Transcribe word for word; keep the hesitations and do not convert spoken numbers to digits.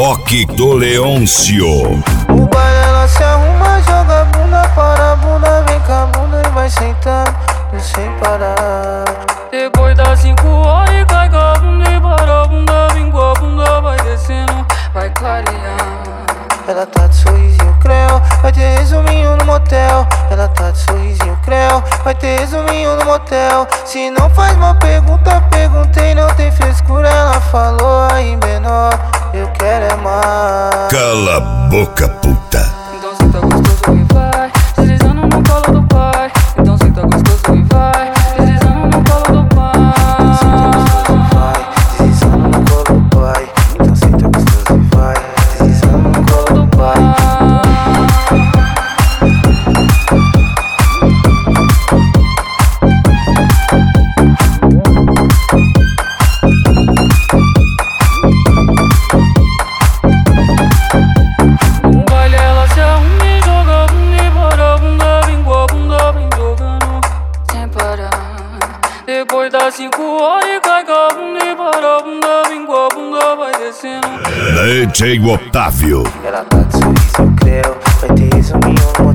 Rock do Leôncio. O baile ela se arruma, joga a bunda para a bunda, vem com a bunda e vai sentando sem parar. Depois das cinco horas cai com a bunda e para a bunda, vem com a bunda, vai descendo, vai clareando. Ela tá de sorrisinho creu, vai ter resuminho no motel. Ela tá de sorrisinho creu, vai ter resuminho no motel. Se não faz uma pergunta, perguntei, não tem frescura. Ela falou aí menor, eu quero é mais. Cala a boca, puta. Então senta gostoso e vai, deslizando no colo do pai. Então senta gostoso e vai, deslizando no colo do pai. Deslizando no colo do pai. Então senta gostoso e vai, deslizando no colo do pai. No baile ela se arruma e joga a bunda e para a bunda, vem com a bunda, vem jogando sem parar. Depois das cinco horas cai com a bunda e para a bunda, vem com a bunda, vai descendo. D J Otávio. Ela tá de sorrisinho creu, vai ter resuminho no